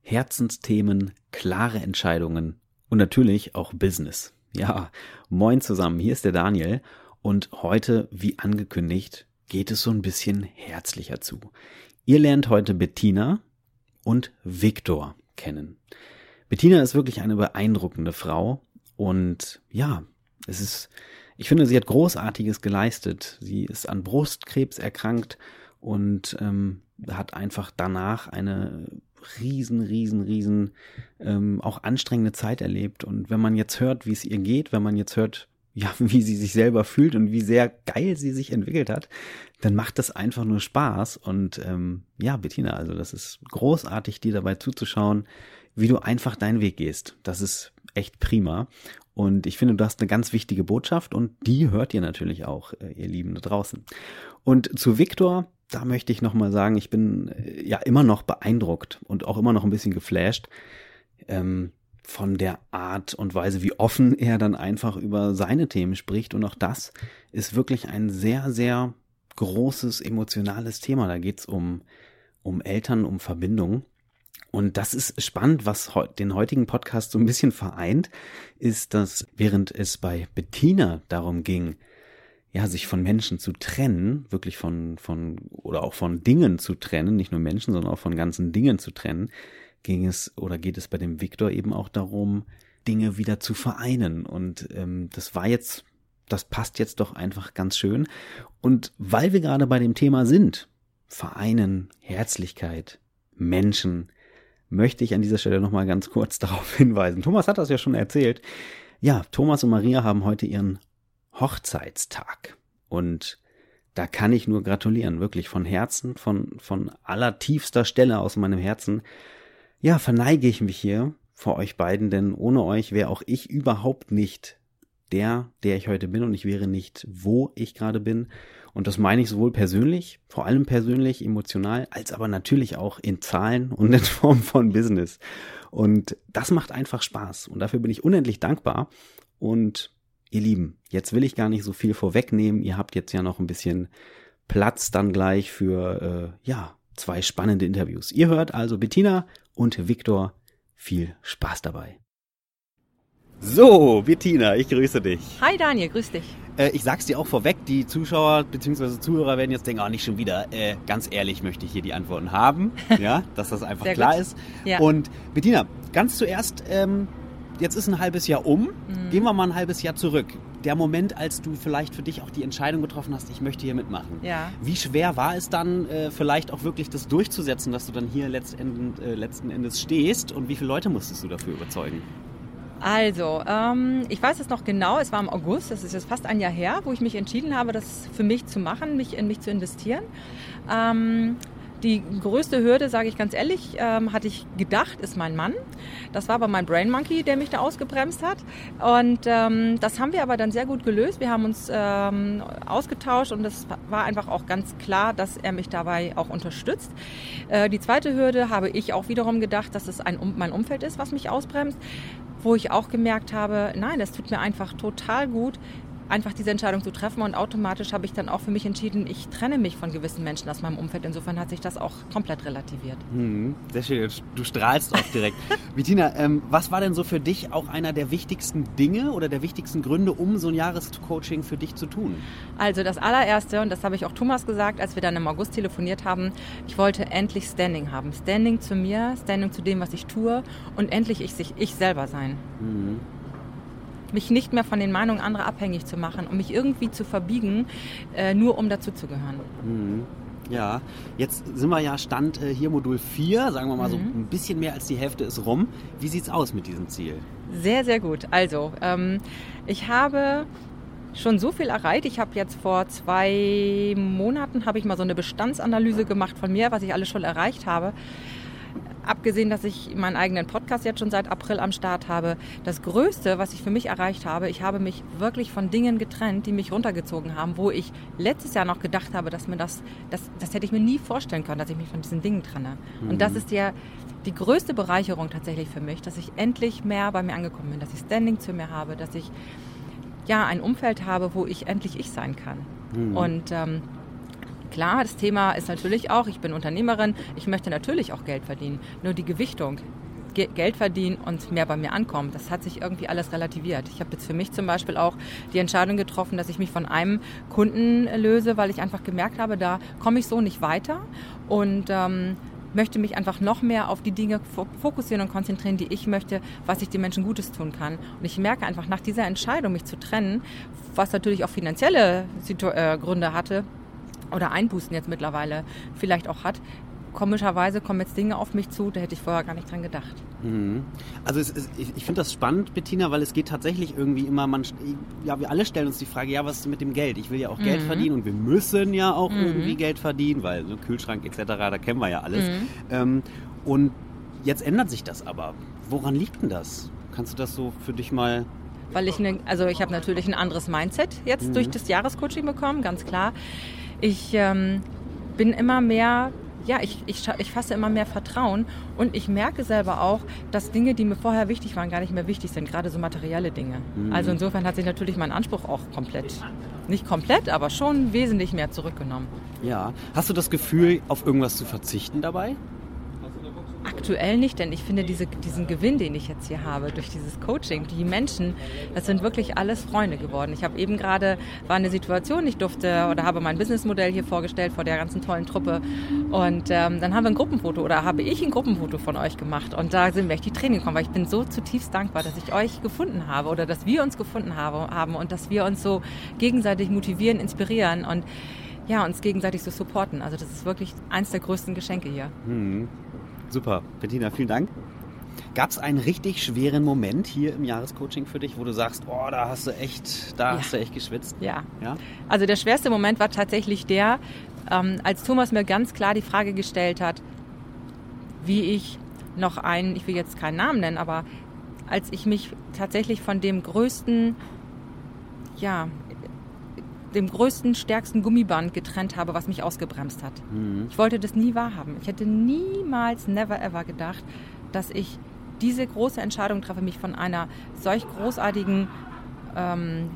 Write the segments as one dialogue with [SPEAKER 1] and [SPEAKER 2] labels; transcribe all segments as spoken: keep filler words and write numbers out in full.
[SPEAKER 1] Herzensthemen, klare Entscheidungen und natürlich auch Business. Ja, moin zusammen, hier ist der Daniel und heute, wie angekündigt, geht es so ein bisschen herzlicher zu. Ihr lernt heute Bettina und Viktor kennen. Bettina ist wirklich eine beeindruckende Frau und ja, es ist, ich finde, sie hat Großartiges geleistet. Sie ist an Brustkrebs erkrankt und ähm, hat einfach danach eine riesen, riesen, riesen, ähm, auch anstrengende Zeit erlebt. Und wenn man jetzt hört, wie es ihr geht, wenn man jetzt hört, ja, wie sie sich selber fühlt und wie sehr geil sie sich entwickelt hat, dann macht das einfach nur Spaß. Und ähm, ja, Bettina, also das ist großartig, dir dabei zuzuschauen, wie du einfach deinen Weg gehst. Das ist echt prima. Und ich finde, du hast eine ganz wichtige Botschaft und die hört ihr natürlich auch, ihr Lieben da draußen. Und zu Viktor, da möchte ich nochmal sagen, ich bin ja immer noch beeindruckt und auch immer noch ein bisschen geflasht ähm, von der Art und Weise, wie offen er dann einfach über seine Themen spricht. Und auch das ist wirklich ein sehr, sehr großes emotionales Thema. Da geht es um, um Eltern, um Verbindung. Und das ist spannend, was den heutigen Podcast so ein bisschen vereint, ist, dass während es bei Bettina darum ging, ja, sich von Menschen zu trennen, wirklich von, von, oder auch von Dingen zu trennen, nicht nur Menschen, sondern auch von ganzen Dingen zu trennen, ging es oder geht es bei dem Viktor eben auch darum, Dinge wieder zu vereinen. Und ähm, das war jetzt, das passt jetzt doch einfach ganz schön. Und weil wir gerade bei dem Thema sind, Vereinen, Herzlichkeit, Menschen, möchte ich an dieser Stelle nochmal ganz kurz darauf hinweisen. Thomas hat das ja schon erzählt. Ja, Thomas und Maria haben heute ihren Hochzeitstag und da kann ich nur gratulieren, wirklich von Herzen, von von allertiefster Stelle aus meinem Herzen. Ja, verneige ich mich hier vor euch beiden, denn ohne euch wäre auch ich überhaupt nicht der, der ich heute bin und ich wäre nicht, wo ich gerade bin. Und das meine ich sowohl persönlich, vor allem persönlich, emotional, als aber natürlich auch in Zahlen und in Form von Business. Und das macht einfach Spaß und dafür bin ich unendlich dankbar. Und ihr Lieben, jetzt will ich gar nicht so viel vorwegnehmen. Ihr habt jetzt ja noch ein bisschen Platz dann gleich für, äh, ja, zwei spannende Interviews. Ihr hört also Bettina und Viktor. Viel Spaß dabei. So, Bettina, ich grüße dich.
[SPEAKER 2] Hi Daniel, grüß dich.
[SPEAKER 1] Äh, ich sag's dir auch vorweg, die Zuschauer bzw. Zuhörer werden jetzt denken, oh, nicht schon wieder. Äh, ganz ehrlich möchte ich hier die Antworten haben, ja, dass das einfach klar gut. ist. Ja. Und Bettina, ganz zuerst, ähm, jetzt ist ein halbes Jahr um. Mhm. Gehen wir mal ein halbes Jahr zurück. Der Moment, als du vielleicht für dich auch die Entscheidung getroffen hast, ich möchte hier mitmachen.
[SPEAKER 2] Ja.
[SPEAKER 1] Wie schwer war es dann, äh, vielleicht auch wirklich das durchzusetzen, dass du dann hier letztend, äh, letzten Endes stehst? Und wie viele Leute musstest du dafür überzeugen?
[SPEAKER 2] Also, ähm, ich weiß es noch genau, es war im August, das ist jetzt fast ein Jahr her, wo ich mich entschieden habe, das für mich zu machen, mich in mich zu investieren. Ähm, die größte Hürde, sage ich ganz ehrlich, ähm, hatte ich gedacht, ist mein Mann. Das war aber mein Brain Monkey, der mich da ausgebremst hat. Und ähm, das haben wir aber dann sehr gut gelöst. Wir haben uns ähm, ausgetauscht und es war einfach auch ganz klar, dass er mich dabei auch unterstützt. Äh, die zweite Hürde habe ich auch wiederum gedacht, dass es ein, mein Umfeld ist, was mich ausbremst. Wo ich auch gemerkt habe, nein, das tut mir einfach total gut, einfach diese Entscheidung zu treffen und automatisch habe ich dann auch für mich entschieden, ich trenne mich von gewissen Menschen aus meinem Umfeld. Insofern hat sich das auch komplett relativiert.
[SPEAKER 1] Hm, sehr schön, du strahlst auch direkt. Bettina, ähm, was war denn so für dich auch einer der wichtigsten Dinge oder der wichtigsten Gründe, um so ein Jahrescoaching für dich zu tun?
[SPEAKER 2] Also das allererste, und das habe ich auch Thomas gesagt, als wir dann im August telefoniert haben, ich wollte endlich Standing haben. Standing zu mir, Standing zu dem, was ich tue und endlich ich, ich selber sein.
[SPEAKER 1] Mhm.
[SPEAKER 2] Mich nicht mehr von den Meinungen anderer abhängig zu machen und mich irgendwie zu verbiegen, äh, nur um dazuzugehören.
[SPEAKER 1] Mhm. Ja, jetzt sind wir ja Stand äh, hier Modul vier, sagen wir mal mhm. so ein bisschen mehr als die Hälfte ist rum. Wie sieht's aus mit diesem Ziel?
[SPEAKER 2] Sehr, sehr gut. Also, ähm, ich habe schon so viel erreicht. Ich habe jetzt vor zwei Monaten habe ich mal so eine Bestandsanalyse gemacht von mir, was ich alles schon erreicht habe. Abgesehen, dass ich meinen eigenen Podcast jetzt schon seit April am Start habe, das Größte, was ich für mich erreicht habe, ich habe mich wirklich von Dingen getrennt, die mich runtergezogen haben, wo ich letztes Jahr noch gedacht habe, dass mir das, das, das hätte ich mir nie vorstellen können, dass ich mich von diesen Dingen trenne. Mhm. Und das ist ja die größte Bereicherung tatsächlich für mich, dass ich endlich mehr bei mir angekommen bin, dass ich Standing zu mir habe, dass ich ja ein Umfeld habe, wo ich endlich ich sein kann. Mhm. Und ähm, Klar, das Thema ist natürlich auch, ich bin Unternehmerin, ich möchte natürlich auch Geld verdienen. Nur die Gewichtung, Ge- Geld verdienen und mehr bei mir ankommen, das hat sich irgendwie alles relativiert. Ich habe jetzt für mich zum Beispiel auch die Entscheidung getroffen, dass ich mich von einem Kunden löse, weil ich einfach gemerkt habe, da komme ich so nicht weiter und ähm, möchte mich einfach noch mehr auf die Dinge fokussieren und konzentrieren, die ich möchte, was ich den Menschen Gutes tun kann. Und ich merke einfach nach dieser Entscheidung, mich zu trennen, was natürlich auch finanzielle Situ- äh, Gründe hatte oder Einbußen jetzt mittlerweile vielleicht auch hat, komischerweise kommen jetzt Dinge auf mich zu, da hätte ich vorher gar nicht dran gedacht.
[SPEAKER 1] Mhm. Also es ist, ich, ich finde das spannend, Bettina, weil es geht tatsächlich irgendwie immer, man, ja, wir alle stellen uns die Frage, ja, was ist mit dem Geld? Ich will ja auch mhm. Geld verdienen und wir müssen ja auch mhm. irgendwie Geld verdienen, weil so Kühlschrank et cetera, da kennen wir ja alles. Mhm. Ähm, und jetzt ändert sich das aber. Woran liegt denn das? Kannst du das so für dich mal...
[SPEAKER 2] Weil ich, ne, also ich habe natürlich ein anderes Mindset jetzt mhm. durch das Jahrescoaching bekommen, ganz klar. Ich ähm, bin immer mehr... Ja, ich, ich, ich fasse immer mehr Vertrauen und ich merke selber auch, dass Dinge, die mir vorher wichtig waren, gar nicht mehr wichtig sind, gerade so materielle Dinge. Mhm. Also insofern hat sich natürlich mein Anspruch auch komplett, nicht komplett, aber schon wesentlich mehr zurückgenommen.
[SPEAKER 1] Ja, hast du das Gefühl, auf irgendwas zu verzichten dabei?
[SPEAKER 2] Aktuell nicht, denn ich finde diese, diesen Gewinn, den ich jetzt hier habe durch dieses Coaching, die Menschen, das sind wirklich alles Freunde geworden. Ich habe eben gerade, war eine Situation, ich durfte oder habe mein Businessmodell hier vorgestellt vor der ganzen tollen Truppe und ähm, dann haben wir ein Gruppenfoto oder habe ich ein Gruppenfoto von euch gemacht und da sind wir echt die Tränen gekommen, weil ich bin so zutiefst dankbar, dass ich euch gefunden habe oder dass wir uns gefunden habe, haben und dass wir uns so gegenseitig motivieren, inspirieren und ja, uns gegenseitig so supporten. Also das ist wirklich eins der größten Geschenke hier.
[SPEAKER 1] Mhm. Super, Bettina, vielen Dank. Gab es einen richtig schweren Moment hier im Jahrescoaching für dich, wo du sagst, oh, da hast du echt, da ja. hast du echt geschwitzt?
[SPEAKER 2] Ja. ja. Also der schwerste Moment war tatsächlich der, ähm, als Thomas mir ganz klar die Frage gestellt hat, wie ich noch einen, ich will jetzt keinen Namen nennen, aber als ich mich tatsächlich von dem größten, ja, dem größten, stärksten Gummiband getrennt habe, was mich ausgebremst hat. Mhm. Ich wollte das nie wahrhaben. Ich hätte niemals, never ever gedacht, dass ich diese große Entscheidung treffe, mich von einer solch großartigen, ähm,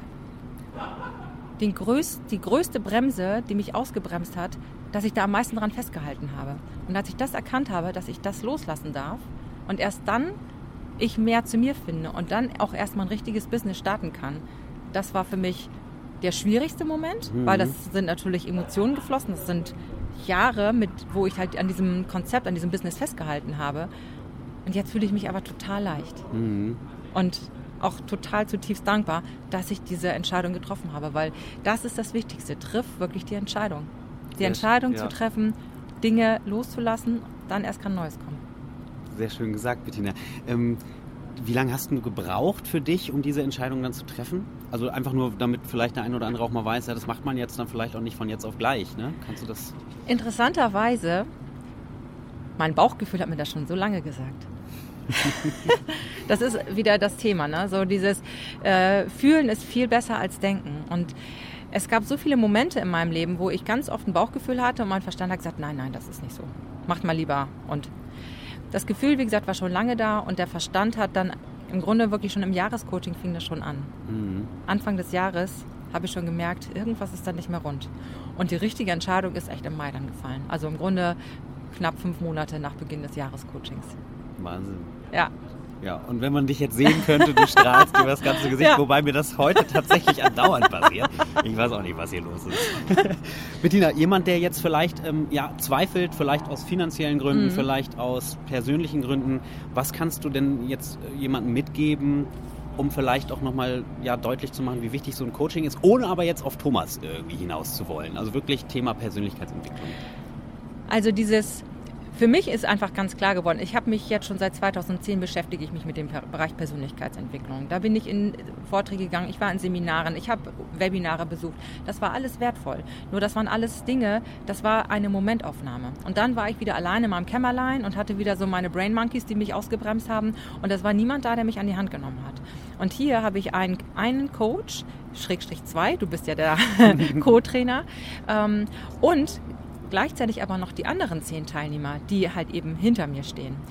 [SPEAKER 2] den größt, die größte Bremse, die mich ausgebremst hat, dass ich da am meisten dran festgehalten habe. Und als ich das erkannt habe, dass ich das loslassen darf und erst dann ich mehr zu mir finde und dann auch erstmal ein richtiges Business starten kann, das war für mich der schwierigste Moment, mhm. weil das sind natürlich Emotionen geflossen, das sind Jahre, mit, wo ich halt an diesem Konzept, an diesem Business festgehalten habe. Und jetzt fühle ich mich aber total leicht. Mhm. Und auch total zutiefst dankbar, dass ich diese Entscheidung getroffen habe, weil das ist das Wichtigste. Triff wirklich die Entscheidung. Die Entscheidung ja. zu treffen, Dinge loszulassen, dann erst kann Neues kommen.
[SPEAKER 1] Sehr schön gesagt, Bettina. Ähm, wie lange hast du gebraucht für dich, um diese Entscheidung dann zu treffen? Also einfach nur, damit vielleicht der eine oder andere auch mal weiß, ja, das macht man jetzt dann vielleicht auch nicht von jetzt auf gleich, ne? Kannst du das?
[SPEAKER 2] Interessanterweise, mein Bauchgefühl hat mir das schon so lange gesagt. Das ist wieder das Thema, ne? So dieses äh, Fühlen ist viel besser als Denken. Und es gab so viele Momente in meinem Leben, wo ich ganz oft ein Bauchgefühl hatte und mein Verstand hat gesagt, nein, nein, das ist nicht so. Macht mal lieber. Und das Gefühl, wie gesagt, war schon lange da und der Verstand hat dann im Grunde wirklich schon im Jahrescoaching fing das schon an. Mhm. Anfang des Jahres habe ich schon gemerkt, irgendwas ist dann nicht mehr rund. Und die richtige Entscheidung ist echt im Mai dann gefallen. Also im Grunde knapp fünf Monate nach Beginn des Jahrescoachings.
[SPEAKER 1] Wahnsinn.
[SPEAKER 2] Ja.
[SPEAKER 1] Ja, und wenn man dich jetzt sehen könnte, du strahlst über das ganze Gesicht, ja. Wobei mir das heute tatsächlich andauernd passiert. Ich weiß auch nicht, was hier los ist. Bettina, jemand, der jetzt vielleicht ähm, ja, zweifelt, vielleicht aus finanziellen Gründen, mhm. vielleicht aus persönlichen Gründen, was kannst du denn jetzt jemandem mitgeben, um vielleicht auch nochmal ja, deutlich zu machen, wie wichtig so ein Coaching ist, ohne aber jetzt auf Thomas irgendwie hinaus zu wollen? Also wirklich Thema Persönlichkeitsentwicklung.
[SPEAKER 2] Also dieses... Für mich ist einfach ganz klar geworden, ich habe mich jetzt schon seit zweitausendzehn beschäftige ich mich mit dem Bereich Persönlichkeitsentwicklung. Da bin ich in Vorträge gegangen, ich war in Seminaren, ich habe Webinare besucht. Das war alles wertvoll. Nur das waren alles Dinge, das war eine Momentaufnahme. Und dann war ich wieder alleine in meinem Kämmerlein und hatte wieder so meine Brain Monkeys, die mich ausgebremst haben. Und es war niemand da, der mich an die Hand genommen hat. Und hier habe ich einen, einen Coach, Schrägstrich zwei, du bist ja der Co-Trainer, ähm, und gleichzeitig aber noch die anderen zehn Teilnehmer, die halt eben hinter mir stehen.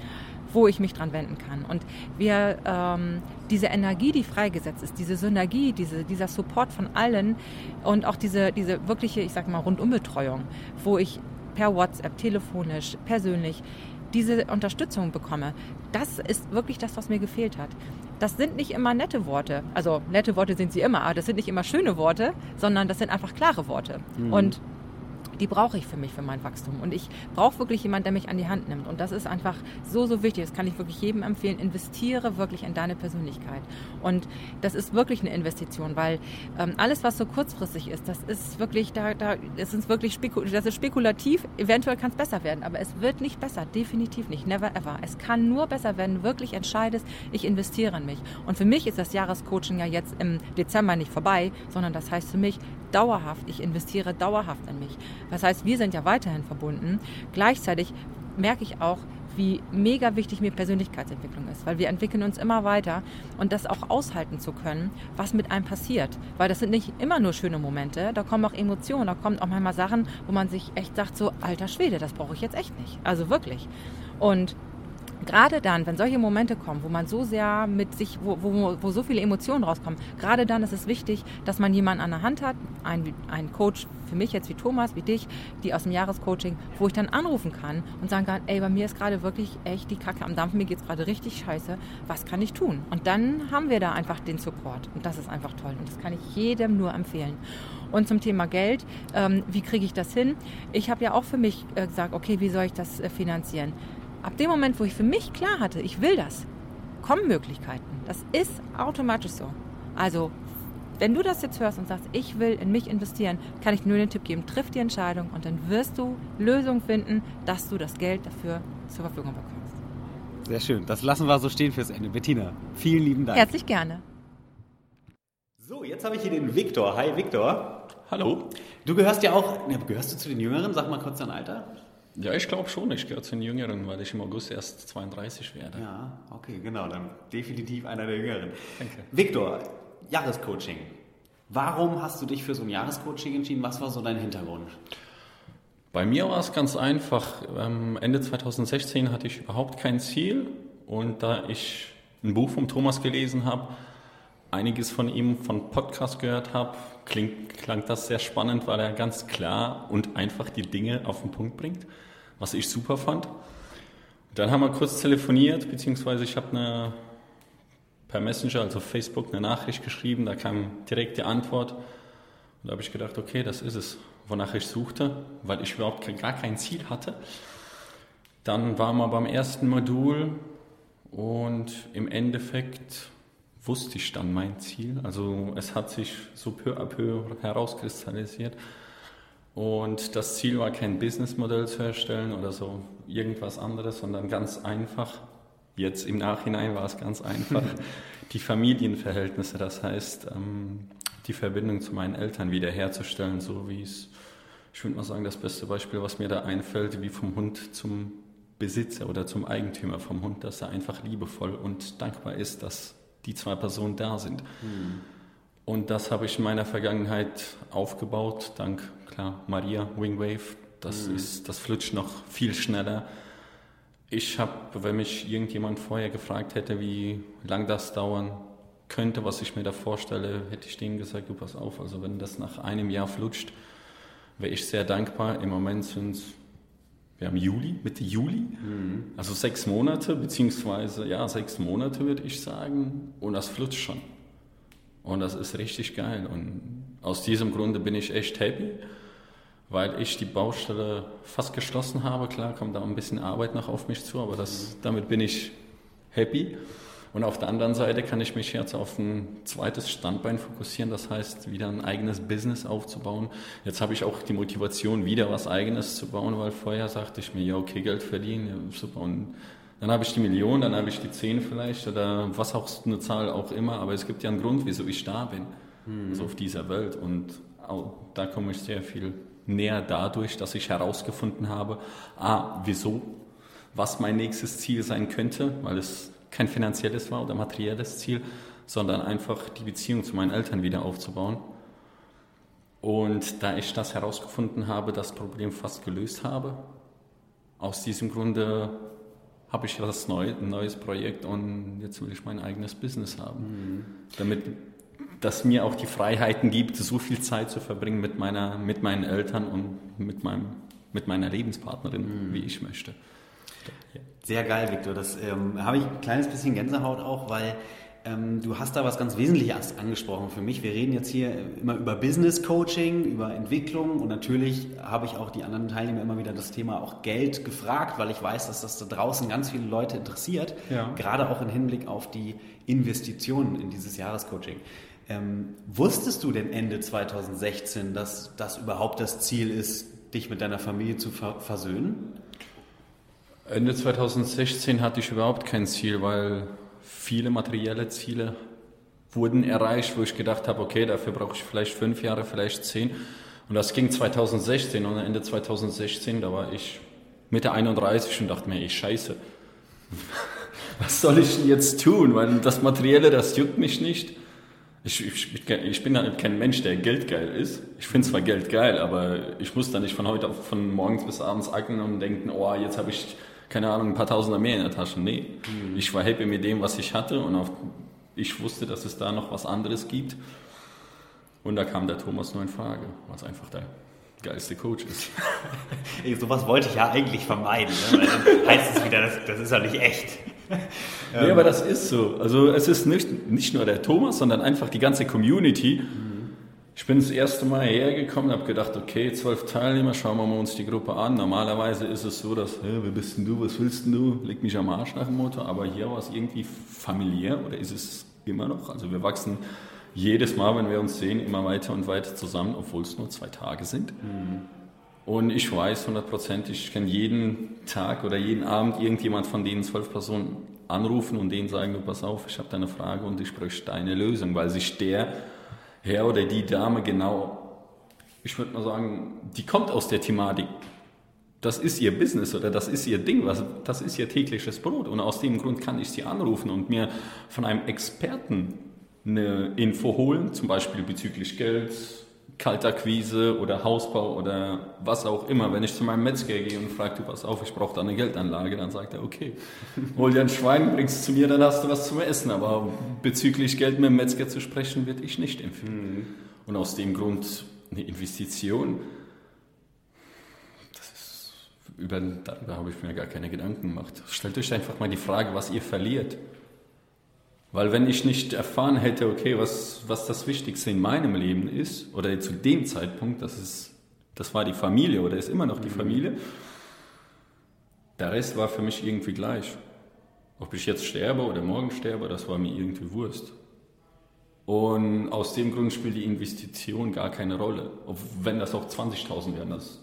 [SPEAKER 2] wo ich mich dran wenden kann. Und wir, ähm, diese Energie, die freigesetzt ist, diese Synergie, diese, dieser Support von allen und auch diese, diese wirkliche, ich sag mal, Rundumbetreuung, wo ich per WhatsApp, telefonisch, persönlich diese Unterstützung bekomme, das ist wirklich das, was mir gefehlt hat. Das sind nicht immer nette Worte, also nette Worte sind sie immer, aber das sind nicht immer schöne Worte, sondern das sind einfach klare Worte. Mhm. Und die brauche ich für mich, für mein Wachstum. Und ich brauche wirklich jemanden, der mich an die Hand nimmt. Und das ist einfach so, so wichtig. Das kann ich wirklich jedem empfehlen. Investiere wirklich in deine Persönlichkeit. Und das ist wirklich eine Investition, weil ähm, alles, was so kurzfristig ist, das ist wirklich, da, da, das ist wirklich spekul- das ist spekulativ. Eventuell kann es besser werden, aber es wird nicht besser. Definitiv nicht. Never ever. Es kann nur besser werden, wenn du wirklich entscheidest, ich investiere in mich. Und für mich ist das Jahrescoaching ja jetzt im Dezember nicht vorbei, sondern das heißt für mich dauerhaft, ich investiere dauerhaft in mich. Das heißt, wir sind ja weiterhin verbunden. Gleichzeitig merke ich auch, wie mega wichtig mir Persönlichkeitsentwicklung ist, weil wir entwickeln uns immer weiter und das auch aushalten zu können, was mit einem passiert. Weil das sind nicht immer nur schöne Momente, da kommen auch Emotionen, da kommen auch manchmal Sachen, wo man sich echt sagt, so alter Schwede, das brauche ich jetzt echt nicht. Also wirklich. Und gerade dann, wenn solche Momente kommen, wo man so sehr mit sich, wo, wo, wo so viele Emotionen rauskommen, gerade dann ist es wichtig, dass man jemanden an der Hand hat, einen, einen Coach, für mich jetzt wie Thomas, wie dich, die aus dem Jahrescoaching, wo ich dann anrufen kann und sagen kann, ey, bei mir ist gerade wirklich echt die Kacke am Dampfen, mir geht's gerade richtig scheiße, was kann ich tun? Und dann haben wir da einfach den Support und das ist einfach toll und das kann ich jedem nur empfehlen. Und zum Thema Geld, ähm, wie kriege ich das hin? Ich habe ja auch für mich äh, gesagt, okay, wie soll ich das äh, finanzieren? Ab dem Moment, wo ich für mich klar hatte, ich will das, kommen Möglichkeiten. Das ist automatisch so. Also, wenn du das jetzt hörst und sagst, ich will in mich investieren, kann ich nur den Tipp geben, triff die Entscheidung und dann wirst du Lösungen finden, dass du das Geld dafür zur Verfügung bekommst.
[SPEAKER 1] Sehr schön. Das lassen wir so stehen fürs Ende. Bettina, vielen lieben Dank.
[SPEAKER 2] Herzlich gerne.
[SPEAKER 1] So, jetzt habe ich hier den Viktor. Hi, Viktor.
[SPEAKER 3] Hallo.
[SPEAKER 1] Du gehörst ja auch, ne, gehörst du zu den Jüngeren? Sag mal kurz dein Alter.
[SPEAKER 3] Ja, ich glaube schon, ich gehöre zu den Jüngeren, weil ich im August erst zweiunddreißig werde.
[SPEAKER 1] Ja, okay, genau, dann definitiv einer der Jüngeren.
[SPEAKER 3] Danke.
[SPEAKER 1] Viktor, Jahrescoaching. Warum hast du dich für so ein Jahrescoaching entschieden? Was war so dein Hintergrund?
[SPEAKER 3] Bei mir war es ganz einfach. Ende zweitausendsechzehn hatte ich überhaupt kein Ziel und da ich ein Buch von Thomas gelesen habe, einiges von ihm von Podcast gehört habe, klingt, klang das sehr spannend, weil er ganz klar und einfach die Dinge auf den Punkt bringt, was ich super fand. Dann haben wir kurz telefoniert, beziehungsweise ich habe eine per Messenger, also Facebook, eine Nachricht geschrieben, da kam direkt die Antwort. Und da habe ich gedacht, okay, das ist es, wonach ich suchte, weil ich überhaupt gar kein Ziel hatte. Dann waren wir beim ersten Modul und im Endeffekt wusste ich dann mein Ziel. Also es hat sich so peu à peu herauskristallisiert. Und das Ziel war kein Businessmodell zu erstellen oder so irgendwas anderes, sondern ganz einfach, jetzt im Nachhinein war es ganz einfach, die Familienverhältnisse, das heißt die Verbindung zu meinen Eltern wiederherzustellen, so wie es, ich würde mal sagen, das beste Beispiel, was mir da einfällt, wie vom Hund zum Besitzer oder zum Eigentümer vom Hund, dass er einfach liebevoll und dankbar ist, dass die zwei Personen da sind. Mhm. Und das habe ich in meiner Vergangenheit aufgebaut, dank, klar, Maria, Wingwave. Das mhm. ist, das flutscht noch viel schneller. Ich habe, wenn mich irgendjemand vorher gefragt hätte, wie lang das dauern könnte, was ich mir da vorstelle, hätte ich denen gesagt, du pass auf, also wenn das nach einem Jahr flutscht, wäre ich sehr dankbar. Im Moment sind es, wir haben Juli, Mitte Juli, mhm. also sechs Monate, beziehungsweise, ja, sechs Monate würde ich sagen, und das flutscht schon. Und das ist richtig geil. Und aus diesem Grunde bin ich echt happy, weil ich die Baustelle fast geschlossen habe. Klar, kommt da ein bisschen Arbeit noch auf mich zu, aber das, damit bin ich happy. Und auf der anderen Seite kann ich mich jetzt auf ein zweites Standbein fokussieren, das heißt, wieder ein eigenes Business aufzubauen. Jetzt habe ich auch die Motivation, wieder was Eigenes zu bauen, weil vorher sagte ich mir, ja, okay, Geld verdienen, ja, super. Und dann habe ich die Million, dann habe ich die zehn vielleicht oder was auch eine Zahl auch immer, aber es gibt ja einen Grund, wieso ich da bin, mhm. also auf dieser Welt. Und auch, da komme ich sehr viel näher dadurch, dass ich herausgefunden habe, ah, wieso, was mein nächstes Ziel sein könnte, weil es kein finanzielles war oder materielles Ziel, sondern einfach die Beziehung zu meinen Eltern wieder aufzubauen. Und da ich das herausgefunden habe, das Problem fast gelöst habe, aus diesem Grunde habe ich was Neues, ein neues Projekt und jetzt will ich mein eigenes Business haben. Mhm. Damit das mir auch die Freiheiten gibt, so viel Zeit zu verbringen mit meiner, mit meinen Eltern und mit meinem, mit meiner Lebenspartnerin, mhm. wie ich möchte.
[SPEAKER 1] Ja. Sehr geil, Viktor. Das ähm, habe ich ein kleines bisschen Gänsehaut auch, weil ähm, du hast da was ganz Wesentliches angesprochen für mich. Wir reden jetzt hier immer über Business Coaching, über Entwicklung und natürlich habe ich auch die anderen Teilnehmer immer wieder das Thema auch Geld gefragt, weil ich weiß, dass das da draußen ganz viele Leute interessiert, ja. gerade auch im Hinblick auf die Investitionen in dieses Jahrescoaching. Ähm, wusstest du denn Ende zwanzig sechzehn, dass das überhaupt das Ziel ist, dich mit deiner Familie zu ver- versöhnen?
[SPEAKER 3] Ende zwanzig sechzehn hatte ich überhaupt kein Ziel, weil viele materielle Ziele wurden erreicht, wo ich gedacht habe, okay, dafür brauche ich vielleicht fünf Jahre, vielleicht zehn. Und das ging zwanzig sechzehn und Ende zwanzig sechzehn, da war ich Mitte einunddreißig und dachte mir, ey, scheiße, was soll ich denn jetzt tun? Weil das Materielle, das juckt mich nicht. Ich, ich, ich bin halt kein Mensch, der geldgeil ist. Ich finde zwar Geld geil, aber ich muss da nicht von heute auf, von morgens bis abends ackern und denken, oh, jetzt habe ich, keine Ahnung, ein paar Tausender mehr in der Tasche. Nee, mhm. ich war happy mit dem, was ich hatte und auf, ich wusste, dass es da noch was anderes gibt. Und da kam der Thomas nur in Frage, was einfach der geilste Coach ist.
[SPEAKER 1] Ey, sowas wollte ich ja eigentlich vermeiden, ne? Weil dann heißt es wieder, das, das ist ja nicht echt.
[SPEAKER 3] Ja, ähm. aber das ist so. Also es ist nicht, nicht nur der Thomas, sondern einfach die ganze Community. Mhm. Ich bin das erste Mal hergekommen und habe gedacht, okay, zwölf Teilnehmer, schauen wir mal uns die Gruppe an. Normalerweise ist es so, dass, hey, wer bist denn du, was willst denn du? Leg mich am Arsch nach dem Motto. Aber hier war es irgendwie familiär oder ist es immer noch? Also wir wachsen jedes Mal, wenn wir uns sehen, immer weiter und weiter zusammen, obwohl es nur zwei Tage sind. Mhm. Und ich weiß hundertprozentig, ich kann jeden Tag oder jeden Abend irgendjemand von den zwölf Personen anrufen und denen sagen, du pass auf, ich habe da eine Frage und ich bräuchte deine Lösung, weil sich der Herr oder die Dame genau, ich würde mal sagen, die kommt aus der Thematik. Das ist ihr Business oder das ist ihr Ding, was, das ist ihr tägliches Brot. Und aus dem Grund kann ich sie anrufen und mir von einem Experten eine Info holen, zum Beispiel bezüglich Geld, Kaltakquise oder Hausbau oder was auch immer. Wenn ich zu meinem Metzger gehe und frage, du pass auf, ich brauche da eine Geldanlage, dann sagt er, okay, hol dir ein Schwein, bringst es zu mir, dann hast du was zum Essen. Aber bezüglich Geld mit dem Metzger zu sprechen, würde ich nicht empfehlen. Mhm. Und aus dem Grund eine Investition, das ist, über, darüber habe ich mir gar keine Gedanken gemacht. Stellt euch einfach mal die Frage, was ihr verliert. Weil wenn ich nicht erfahren hätte, okay, was, was das Wichtigste in meinem Leben ist, oder zu dem Zeitpunkt, das, ist, das war die Familie oder ist immer noch die Familie, der Rest war für mich irgendwie gleich. Ob ich jetzt sterbe oder morgen sterbe, das war mir irgendwie Wurst. Und aus dem Grund spielt die Investition gar keine Rolle. Ob, wenn das auch zwanzigtausend wären, das,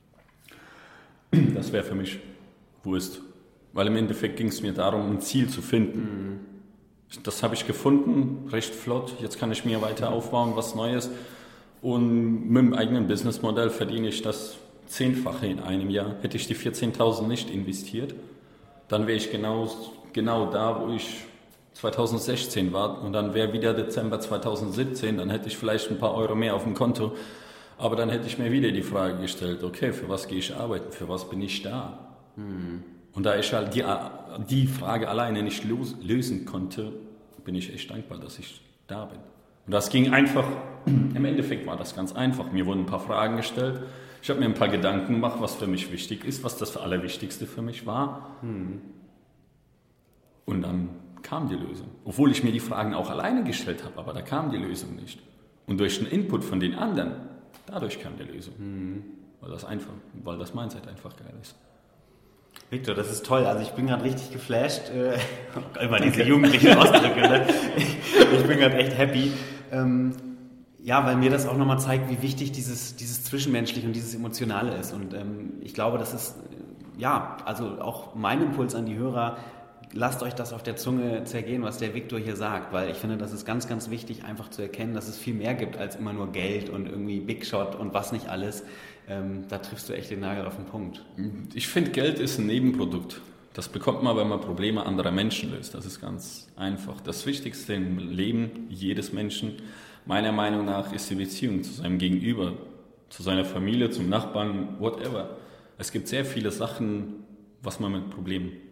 [SPEAKER 3] das wäre für mich Wurst. Weil im Endeffekt ging es mir darum, ein Ziel zu finden. Mhm. Das habe ich gefunden, recht flott. Jetzt kann ich mir weiter aufbauen, was Neues. Und mit dem eigenen Businessmodell verdiene ich das Zehnfache in einem Jahr. Hätte ich die vierzehntausend nicht investiert, dann wäre ich genau, genau da, wo ich zwanzig sechzehn war. Und dann wäre wieder Dezember zwanzig siebzehn, dann hätte ich vielleicht ein paar Euro mehr auf dem Konto. Aber dann hätte ich mir wieder die Frage gestellt, okay, für was gehe ich arbeiten, für was bin ich da? Hm. Und da ich halt die, die Frage alleine nicht los, lösen konnte, bin ich echt dankbar, dass ich da bin. Und das ging einfach, im Endeffekt war das ganz einfach. Mir wurden ein paar Fragen gestellt. Ich habe mir ein paar Gedanken gemacht, was für mich wichtig ist, was das Allerwichtigste für mich war. Hm. Und dann kam die Lösung. Obwohl ich mir die Fragen auch alleine gestellt habe, aber da kam die Lösung nicht. Und durch den Input von den anderen, dadurch kam die Lösung. Hm. Weil das einfach, weil das Mindset einfach geil ist.
[SPEAKER 1] Viktor, das ist toll. Also ich bin gerade richtig geflasht. Äh, immer diese jugendlichen Ausdrücke. Ne? Ich bin gerade echt happy. Ähm, ja, weil mir das auch nochmal zeigt, wie wichtig dieses, dieses Zwischenmenschliche und dieses Emotionale ist. Und ähm, ich glaube, das ist, ja, also auch mein Impuls an die Hörer, lasst euch das auf der Zunge zergehen, was der Viktor hier sagt. Weil ich finde, das ist ganz, ganz wichtig, einfach zu erkennen, dass es viel mehr gibt als immer nur Geld und irgendwie Big Shot und was nicht alles. Ähm, da triffst du echt den Nagel auf den Punkt.
[SPEAKER 3] Ich finde, Geld ist ein Nebenprodukt. Das bekommt man, wenn man Probleme anderer Menschen löst. Das ist ganz einfach. Das Wichtigste im Leben jedes Menschen, meiner Meinung nach, ist die Beziehung zu seinem Gegenüber, zu seiner Familie, zum Nachbarn, whatever. Es gibt sehr viele Sachen, was man mit Problemen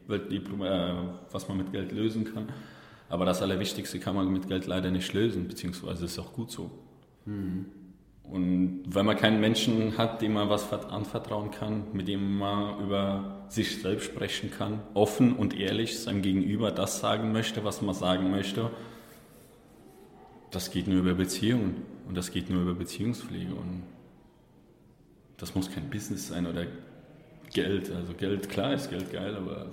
[SPEAKER 3] Weltdiplom, äh, was man mit Geld lösen kann. Aber das Allerwichtigste kann man mit Geld leider nicht lösen, beziehungsweise ist auch gut so. Mhm. Und wenn man keinen Menschen hat, dem man was anvertrauen kann, mit dem man über sich selbst sprechen kann, offen und ehrlich seinem Gegenüber das sagen möchte, was man sagen möchte, das geht nur über Beziehungen und das geht nur über Beziehungspflege. Und das muss kein Business sein oder Geld. Also Geld, klar ist Geld geil, aber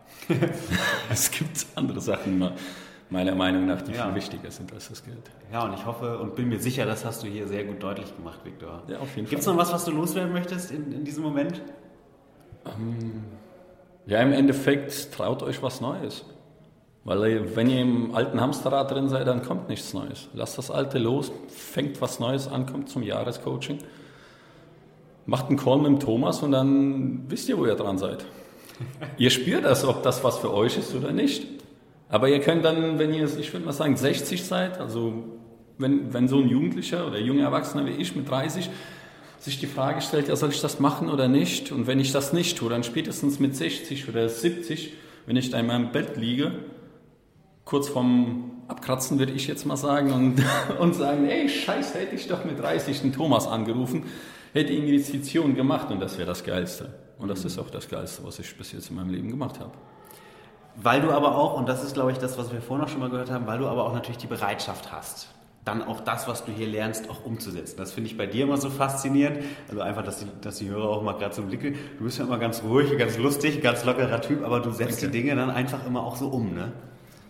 [SPEAKER 3] es gibt andere Sachen, meiner Meinung nach, die ja. viel wichtiger sind als das Geld.
[SPEAKER 1] Ja, und ich hoffe und bin mir sicher, das hast du hier sehr gut deutlich gemacht, Viktor.
[SPEAKER 3] Ja, auf jeden Fall.
[SPEAKER 1] Gibt es noch was, was du loswerden möchtest in, in diesem Moment?
[SPEAKER 3] Ähm, ja, im Endeffekt traut euch was Neues. Weil wenn ihr im alten Hamsterrad drin seid, dann kommt nichts Neues. Lasst das Alte los, fängt was Neues an, kommt zum Jahrescoaching, macht einen Call mit dem Thomas und dann wisst ihr, wo ihr dran seid. Ihr spürt das, ob das was für euch ist oder nicht. Aber ihr könnt dann, wenn ihr, ich würde mal sagen, sechzig seid, also wenn, wenn so ein Jugendlicher oder junger Erwachsener wie ich mit dreißig sich die Frage stellt, ja, soll ich das machen oder nicht? Und wenn ich das nicht tue, dann spätestens mit sechzig oder siebzig, wenn ich da in meinem Bett liege, kurz vorm Abkratzen würde ich jetzt mal sagen und, und sagen, ey, scheiße, hätte ich doch mit dreißig den Thomas angerufen, hätte Investitionen gemacht und das wäre das Geilste. Und das ist auch das Geilste, was ich bis jetzt in meinem Leben gemacht habe.
[SPEAKER 1] Weil du aber auch, und das ist, glaube ich, das, was wir vorhin noch schon mal gehört haben, weil du aber auch natürlich die Bereitschaft hast, dann auch das, was du hier lernst, auch umzusetzen. Das finde ich bei dir immer so faszinierend. Also einfach, dass die, dass die Hörer auch mal gerade so einen Blick, du bist ja immer ganz ruhig, ganz lustig, ganz lockerer Typ, aber du setzt Danke. Die Dinge dann einfach immer auch so um, ne?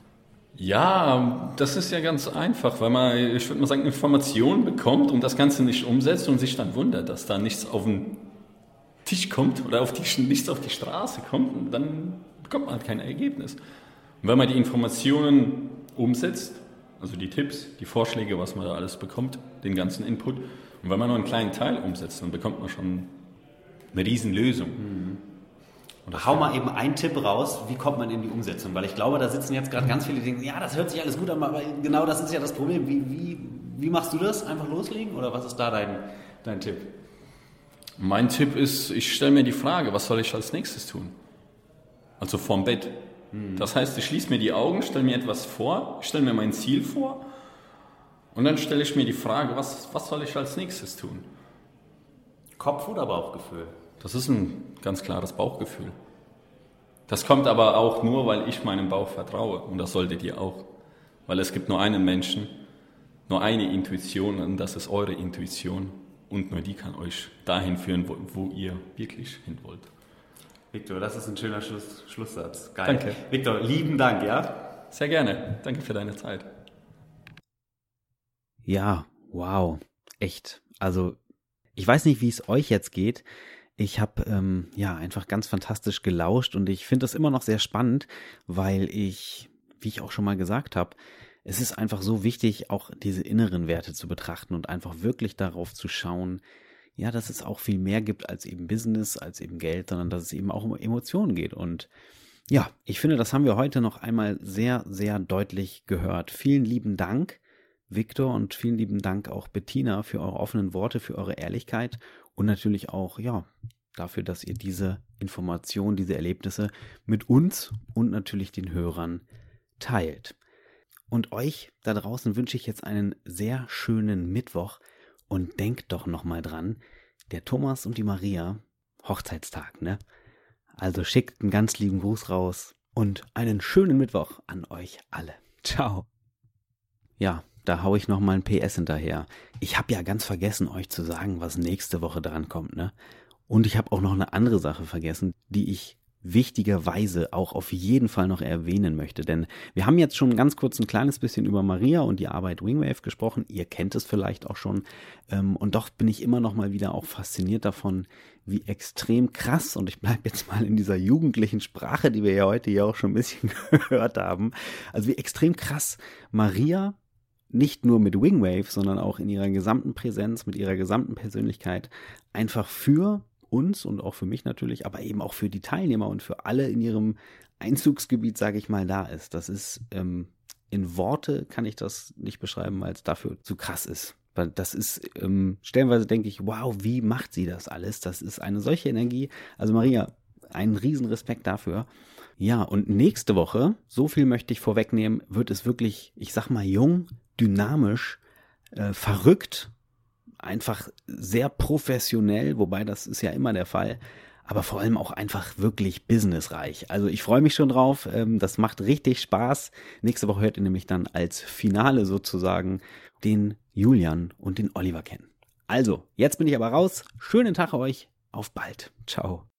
[SPEAKER 3] Ja, das ist ja ganz einfach, weil man, ich würde mal sagen, Informationen bekommt und das Ganze nicht umsetzt und sich dann wundert, dass da nichts auf den Tisch kommt oder auf die, nichts auf die Straße kommt, und dann bekommt man halt kein Ergebnis. Und wenn man die Informationen umsetzt, also die Tipps, die Vorschläge, was man da alles bekommt, den ganzen Input, und wenn man nur einen kleinen Teil umsetzt, dann bekommt man schon eine Riesenlösung. Mhm.
[SPEAKER 1] Und hau mal eben einen Tipp raus, wie kommt man in die Umsetzung? Weil ich glaube, da sitzen jetzt gerade ganz viele, die denken, ja, das hört sich alles gut an, aber genau das ist ja das Problem. Wie, wie, wie machst du das? Einfach loslegen? Oder was ist da dein, dein Tipp?
[SPEAKER 3] Mein Tipp ist, ich stelle mir die Frage, was soll ich als nächstes tun? Also vorm Bett. Hm. Das heißt, ich schließe mir die Augen, stelle mir etwas vor, stelle mir mein Ziel vor und dann stelle ich mir die Frage, was, was soll ich als nächstes tun?
[SPEAKER 1] Kopf- oder Bauchgefühl?
[SPEAKER 3] Das ist ein ganz klares Bauchgefühl. Das kommt aber auch nur, weil ich meinem Bauch vertraue. Und das solltet ihr auch. Weil es gibt nur einen Menschen, nur eine Intuition und das ist eure Intuition. Und nur die kann euch dahin führen, wo, wo ihr wirklich hin wollt.
[SPEAKER 1] Viktor, das ist ein schöner Schluss, Schlusssatz. Geil.
[SPEAKER 3] Danke.
[SPEAKER 1] Viktor, lieben Dank, ja?
[SPEAKER 3] Sehr gerne. Danke für deine Zeit.
[SPEAKER 1] Ja, wow. Echt. Also, ich weiß nicht, wie es euch jetzt geht. Ich habe ähm, ja einfach ganz fantastisch gelauscht und ich finde das immer noch sehr spannend, weil ich, wie ich auch schon mal gesagt habe, es ist einfach so wichtig, auch diese inneren Werte zu betrachten und einfach wirklich darauf zu schauen, ja, dass es auch viel mehr gibt als eben Business, als eben Geld, sondern dass es eben auch um Emotionen geht. Und ja, ich finde, das haben wir heute noch einmal sehr, sehr deutlich gehört. Vielen lieben Dank, Viktor, und vielen lieben Dank auch Bettina für eure offenen Worte, für eure Ehrlichkeit und natürlich auch, ja, dafür, dass ihr diese Informationen, diese Erlebnisse mit uns und natürlich den Hörern teilt. Und euch da draußen wünsche ich jetzt einen sehr schönen Mittwoch und denkt doch nochmal dran, der Thomas und die Maria, Hochzeitstag, ne? Also schickt einen ganz lieben Gruß raus und einen schönen Mittwoch an euch alle. Ciao. Ja, da hau ich nochmal ein P S hinterher. Ich habe ja ganz vergessen, euch zu sagen, was nächste Woche dran kommt, ne? Und ich habe auch noch eine andere Sache vergessen, die ich wichtigerweise auch auf jeden Fall noch erwähnen möchte. Denn wir haben jetzt schon ganz kurz ein kleines bisschen über Maria und die Arbeit Wingwave gesprochen. Ihr kennt es vielleicht auch schon. Und doch bin ich immer noch mal wieder auch fasziniert davon, wie extrem krass, und ich bleibe jetzt mal in dieser jugendlichen Sprache, die wir ja heute hier auch schon ein bisschen gehört haben, also wie extrem krass Maria nicht nur mit Wingwave, sondern auch in ihrer gesamten Präsenz, mit ihrer gesamten Persönlichkeit einfach für uns und auch für mich natürlich, aber eben auch für die Teilnehmer und für alle in ihrem Einzugsgebiet, sage ich mal, da ist. Das ist, ähm, in Worte kann ich das nicht beschreiben, weil es dafür zu krass ist. Weil das ist, ähm, stellenweise denke ich, wow, wie macht sie das alles? Das ist eine solche Energie. Also Maria, einen riesen Respekt dafür. Ja, und nächste Woche, so viel möchte ich vorwegnehmen, wird es wirklich, ich sag mal, jung, dynamisch, äh, verrückt, einfach sehr professionell, wobei das ist ja immer der Fall, aber vor allem auch einfach wirklich businessreich. Also ich freue mich schon drauf, ähm, das macht richtig Spaß. Nächste Woche hört ihr nämlich dann als Finale sozusagen den Julian und den Oliver kennen. Also, jetzt bin ich aber raus. Schönen Tag euch, auf bald. Ciao.